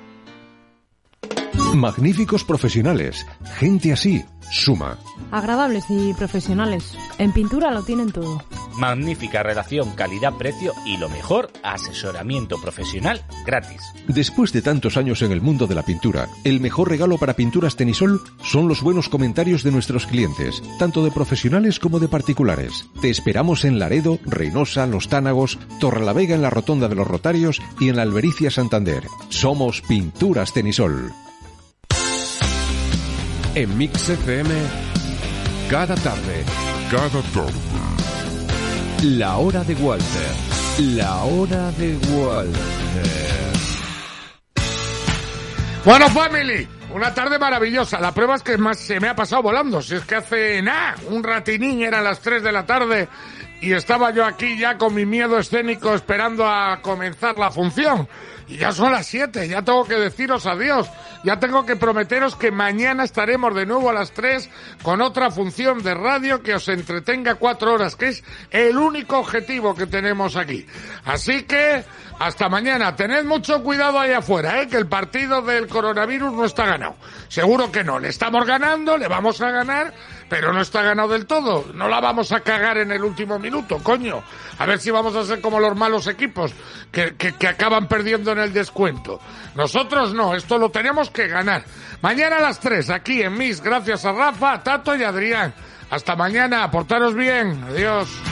Magníficos profesionales. Gente así suma. Agradables y profesionales. En pintura lo tienen todo. Magnífica relación calidad-precio y lo mejor, asesoramiento profesional gratis. Después de tantos años en el mundo de la pintura, el mejor regalo para Pinturas Tenisol son los buenos comentarios de nuestros clientes, tanto de profesionales como de particulares. Te esperamos en Laredo, Reynosa, Los Tánagos, Torrelavega en la Rotonda de los Rotarios y en la Albericia Santander. Somos Pinturas Tenisol. En Mix F M, cada tarde, cada tarde. La hora de Walter. La hora de Walter. Bueno, family, una tarde maravillosa. La prueba es que más se me ha pasado volando. Si es que hace nada, un ratinín, eran las tres de la tarde y estaba yo aquí ya con mi miedo escénico esperando a comenzar la función. Y ya son las siete, ya tengo que deciros adiós. Ya tengo que prometeros que mañana estaremos de nuevo a las tres con otra función de radio que os entretenga cuatro horas, que es el único objetivo que tenemos aquí. Así que, hasta mañana. Tened mucho cuidado ahí afuera, ¿eh? Que el partido del coronavirus no está ganado. Seguro que no. Le estamos ganando, le vamos a ganar, pero no está ganado del todo. No la vamos a cagar en el último minuto, coño. A ver si vamos a ser como los malos equipos que, que, que acaban perdiendo en el descuento. Nosotros no, esto lo tenemos que ganar. Mañana a las tres, aquí en Mix, gracias a Rafa, Tato y Adrián. Hasta mañana, portaros bien. Adiós.